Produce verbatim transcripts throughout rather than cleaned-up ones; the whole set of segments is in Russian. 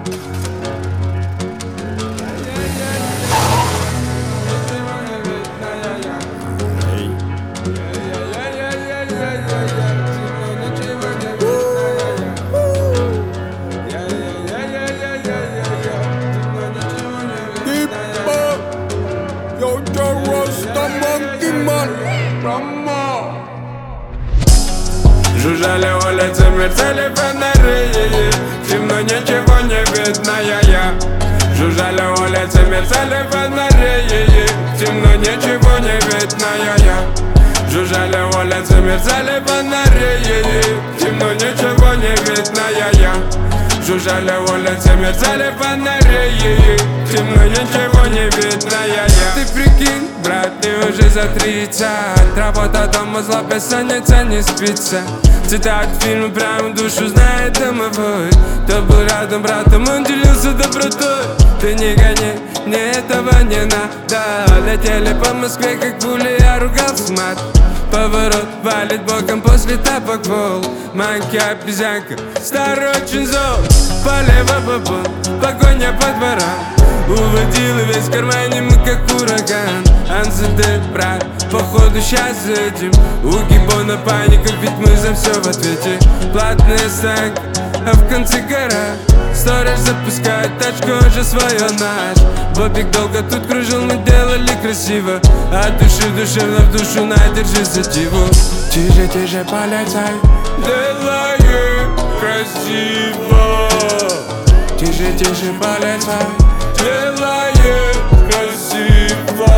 Жужжали улицы, мерцали фонари, темно, ничего не видно, я-я. Жужжали улицы, мерцали фонари, темно, ничего не видно, я-я. Жужжали улицы, мерцали фонари, темно, ничего не видно, я-я. Жужжали улицы, мерцали фонари, темно, ничего не видно, я-я. Ты прикинь, брат, ты уже за тридцать, работа дома, зла, бессонница, не спится. Цитат фильма прямо в душу знает домовой. Кто был рядом братом, он делился добротой. Ты не гони, мне этого не надо. Летели по Москве, как пули, я ругался мат. Поворот валит боком после тапок вол. Маньки, обезьянка, старый очень зол. Полево бабон, погоня по дворам. Уводил и весь в кармане мы как ураган. Анзадет, брат, походу щас зайдем. У гибона паника, ведь мы за все в ответе. Платные станки, а в конце гора. Сторож запускает тачку, уже свое наш. Бобик долго тут кружил, мы делали красиво. От души в душевно в душу, на, держи за диву. Тише, тише, полицай, делаю красиво. Тише, тише, полицай, делает красиво.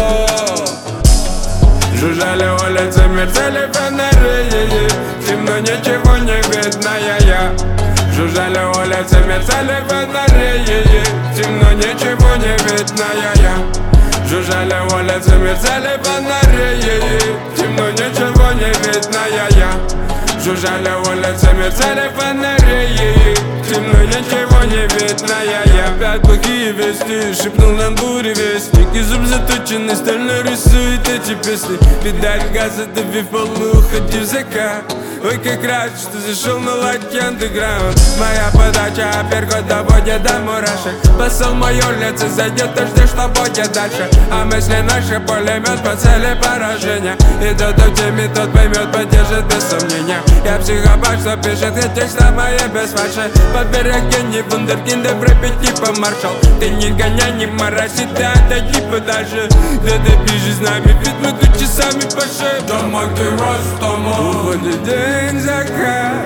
Жужжали улицы, мерцали фонари, темно, ничего не видно, я-я. Жужжали улицы, мерцали фонари, темно, ничего не видно, я-я. Жужжали улицы, мерцали фонари, темно, ничего не видно, я-я. Жужжали улицы, мерцали фонари, темно, ничего не видно, я-я. Опять плохие вести, шепнул нам буревестник. И зуб заточенный стально рисует эти песни. Педаль газа, дави в пол, мы уходи в закат. Ой, как рад, что зашел на лайки андеграунд. Моя подача, апперкот доводит до мурашек. Посол мое лицо зайдет, ты ждешь, что будет дальше. А мысли наши пулемет по цели поражения. И тот, кто в теме, тот поймет, поддержит без сомнения. Я психопат, что пишет и текста мои без фальши. По береге не вундеркинды, пропить типа маршал. Ты не гоняй, не морози, ты отойди подальше. Да ты пишешь с нами, ведь мы тут часами по шее. Домой ты ростом, уходит день закат.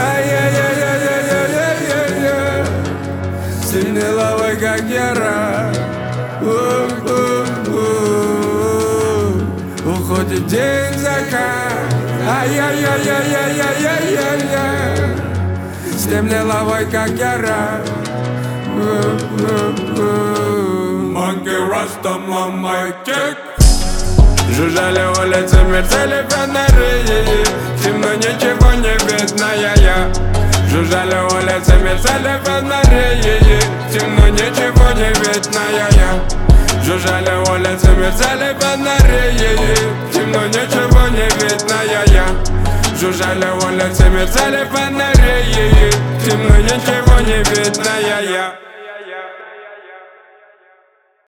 Ай-яй-яй-яй-яй-яй-яй-яй. Сильный лавой, как яра. Уходит день закат. Ай-яй-яй-яй-яй-яй-яй-яй. Сильный лавой, как яра. Monkey Rasta, мама, кек. Жужжали улицы, мерцали фонари, темно, ничего не видно, я-я. Жужжали улицы, мерцали фонари, темно, ничего не видно, я-я. Жужжали улицы, мерцали фонари, темно, ничего не видно, я-я. Жужжали улицы, мерцали фонари, темно, ничего не видно, я-я.